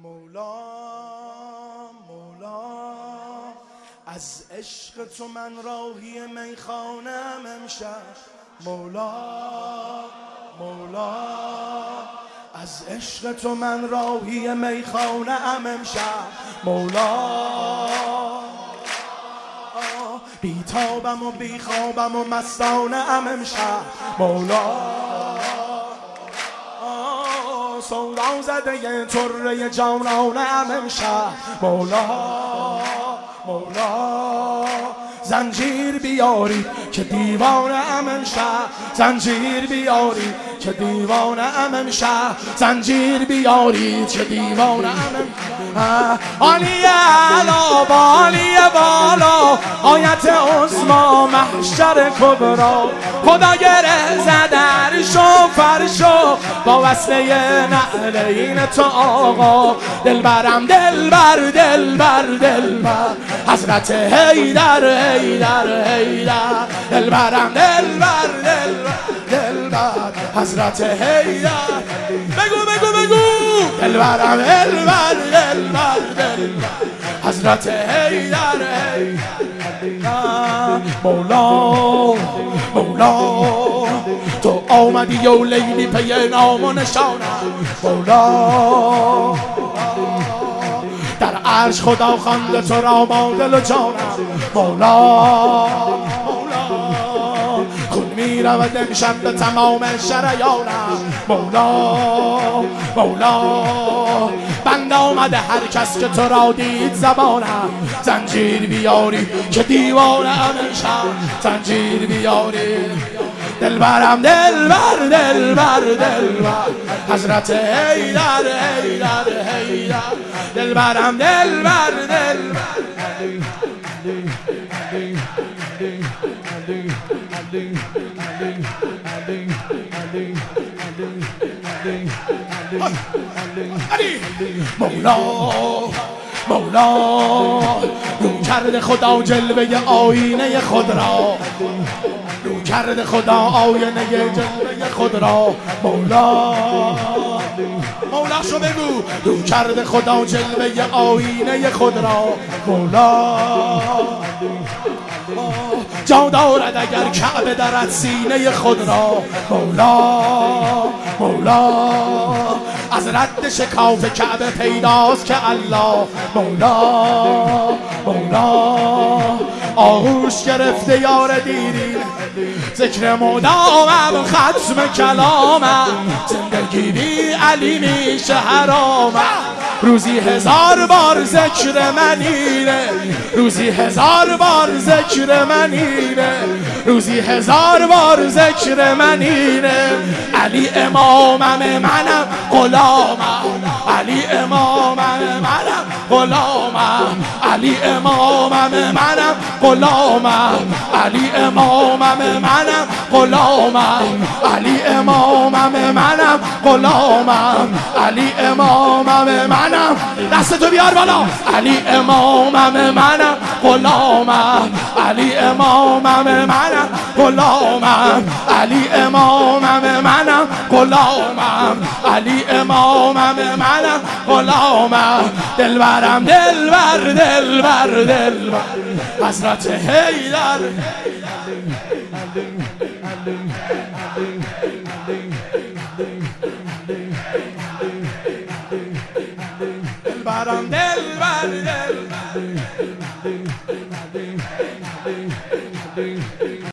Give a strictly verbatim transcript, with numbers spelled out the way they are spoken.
مولا مولا، از عشق تو من راهی میخانم امشب. مولا مولا، از عشق تو من راهی میخانم امشب. مولا بیتابم و بیخوابم و مستانه ام امشب. مولا سودا زده یه طره جانانه ام امشب. مولا مولا، زنجیر بیاری که دیوانه ام امشب. زنجیر بیاری که دیوانه ام امشب. زنجیر بیاری که دیوانه ام. عالی علا بالی بالا، آیت عظما محشر کبرا. خدا گره زدرش و فرشو با وصله نعلین تو آقا. دلبرم دلبر دلبر دلبر، حضرت حیدر حیدر حیدر. دلبرم دلبر دلبر دلبر، حضرت حیدر. بگو بگو بگو دلبرم دلبر دلبر دلبر، حضرت حیدر حیدر. مولا مولا، تو آمدی و لیلی پی نام و نشانم. مولا در عرش خدا خوانده تو را با دل و جانم. مولا مولا، خون می رود امشب به تمام شریانم. مولا مولا، بند آمده هر کس که تو را دید زبانم. زنجیر بیاری که دیوانه ام امشب. زنجیر بیاری دلبرم دلبر دلبر دلبر، حضرت حیدر حیدر حیدر. دلبرم دلبر دلبر. مولا مولا، رو کرده خدا جلوه آینه خود را. رو کرده خدا آینه جلوه خود را. مولا مولا شو بگو، رو کرده خدا جلوه آینه خود را. مولا جا دارد اگر کعبه درد سینه خود را. مولا مولا، از رد شکاف کعبه پیداست که الله. مولا مولا، آغوش گرفته یار دیرین، ذکر مدامم ختم کلامم. زندگی بی علی میشه حرامم. روزی هزار بار ذکر منیره، روزی هزار بار ذکر منیره، روزی هزار بار ذکر منیره. علی امامم منم غلامم. علی امامم منم غلامم. علی امامم منم غلامم. علی امامم منم غلامم. علی امامم منم غلامم. علی امامم منم. دست تو بیار بالا. علی امامم منم غلامم. علی امامم منم غلامم. علی امامم منم غلامم. علی امامم منم غلامم. دلبرم دلبر دلبر دلبر، حضرت حیدر. دلبرم دلبر دلبر.